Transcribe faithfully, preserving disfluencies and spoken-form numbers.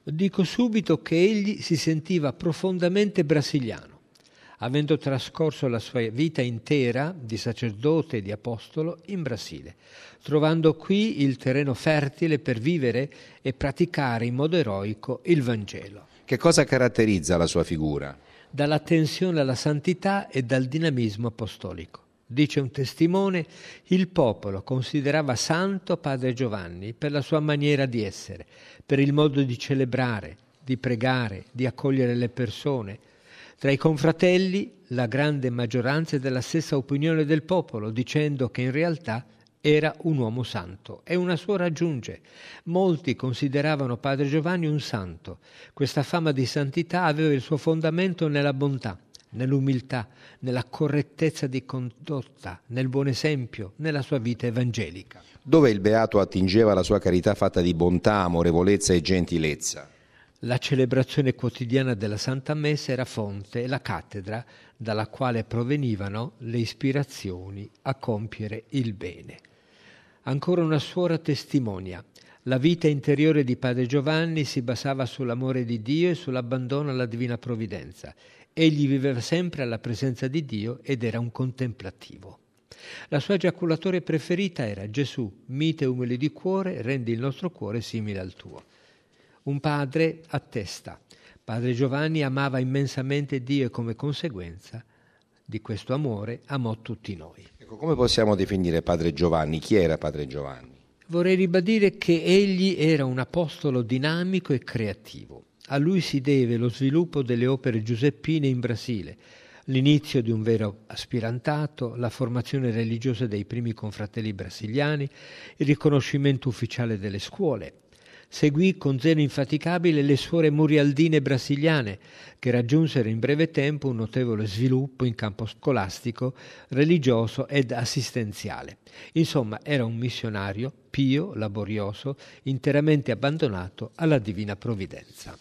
Dico subito che egli si sentiva profondamente brasiliano, avendo trascorso la sua vita intera di sacerdote e di apostolo in Brasile, trovando qui il terreno fertile per vivere e praticare in modo eroico il Vangelo. Che cosa caratterizza la sua figura? Dall'attenzione alla santità e dal dinamismo apostolico. Dice un testimone, il popolo considerava santo Padre Giovanni per la sua maniera di essere, per il modo di celebrare, di pregare, di accogliere le persone. Tra i confratelli la grande maggioranza è della stessa opinione del popolo, dicendo che in realtà era un uomo santo. E una suora aggiunge, molti consideravano Padre Giovanni un santo. Questa fama di santità aveva il suo fondamento nella bontà, nell'umiltà, nella correttezza di condotta, nel buon esempio, nella sua vita evangelica. Dove il beato attingeva la sua carità fatta di bontà, amorevolezza e gentilezza? La celebrazione quotidiana della Santa Messa era fonte e la cattedra dalla quale provenivano le ispirazioni a compiere il bene. Ancora una suora testimonia. La vita interiore di Padre Giovanni si basava sull'amore di Dio e sull'abbandono alla divina provvidenza. Egli viveva sempre alla presenza di Dio ed era un contemplativo. La sua giaculatoria preferita era Gesù, mite e umile di cuore, rendi il nostro cuore simile al tuo. Un padre attesta. Padre Giovanni amava immensamente Dio e come conseguenza di questo amore amò tutti noi. Ecco, come possiamo definire Padre Giovanni? Chi era Padre Giovanni? Vorrei ribadire che egli era un apostolo dinamico e creativo. A lui si deve lo sviluppo delle opere giuseppine in Brasile, l'inizio di un vero aspirantato, la formazione religiosa dei primi confratelli brasiliani, il riconoscimento ufficiale delle scuole. Seguì con zelo infaticabile le suore murialdine brasiliane, che raggiunsero in breve tempo un notevole sviluppo in campo scolastico, religioso ed assistenziale. Insomma, era un missionario pio, laborioso, interamente abbandonato alla divina provvidenza.